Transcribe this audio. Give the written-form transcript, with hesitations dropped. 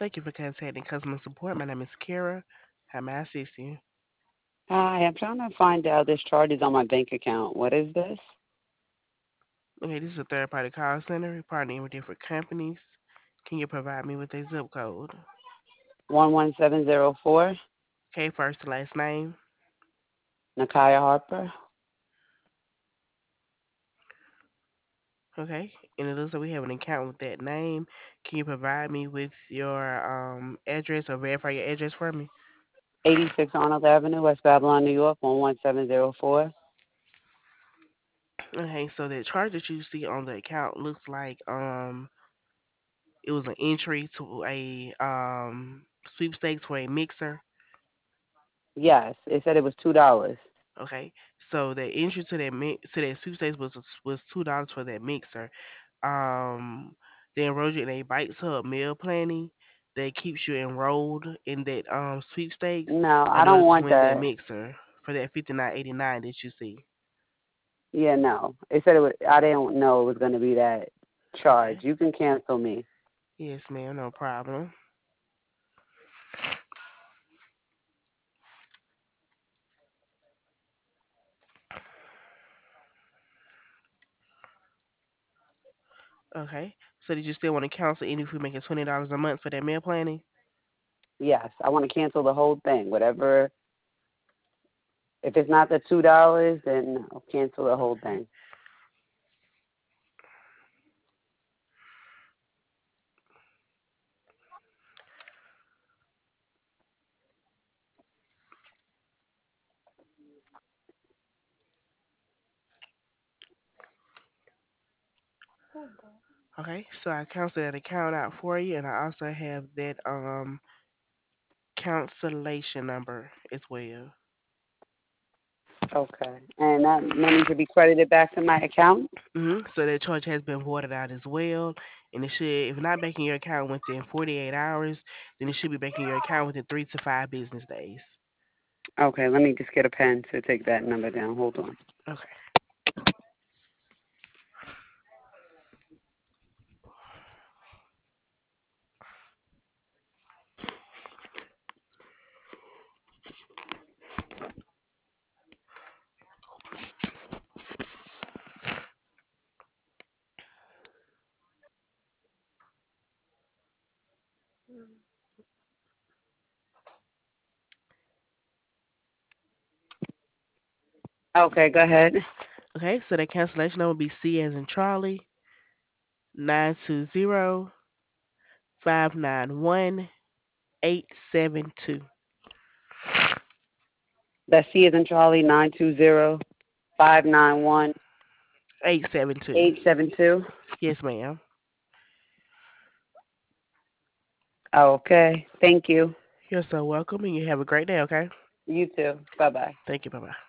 Thank you for contacting customer support. My name is Kara. How may I assist you? Hi, I'm trying to find out this charge is on my bank account. What is this? Okay, this is a third party call center. We partner with different companies. Can you provide me with a zip code? 11704, Okay, first and last name. Nakaya Harper. Okay, and it looks like we have an account with that name. Can you provide me with your address or verify your address for me? 86 Arnold Avenue, West Babylon, New York, 11704. Okay, so the charge that you see on the account looks like it was an entry to a sweepstakes for a mixer. Yes, it said it was $2. Okay, so the entry to that sweepstakes was $2 for that mixer. They enrolled you in a Bikes Hub meal planning that keeps you enrolled in that sweepstakes No, I in don't order to want win that that. mixer for that 59.89 that you see. Yeah, no. It said it was, I didn't know it was going to be that charge. Okay. You can cancel me. Yes, ma'am, no problem. Okay. So did you still want to cancel even if we make it $20 a month for that meal planning? Yes, I want to cancel the whole thing. Whatever. If it's not the $2, then I'll cancel the whole Okay. thing. Okay. So I canceled that account out for you, and I also have that cancellation number as well. Okay. And that money should be credited back to my account? So that charge has been voided out as well, and it should, if not back in your account within 48 hours, then it should be back in your account within 3 to 5 business days. Okay, let me just get a pen to take that number down. Hold on. Okay. Okay, go ahead. Okay. So that cancellation number will be C as in Charlie 920-591-872. That's C as in Charlie, 920-591-872. 872. Yes, ma'am. Okay, thank you. You're so welcome, and you have a great day. Okay. You too. Bye-bye. Thank you. Bye bye.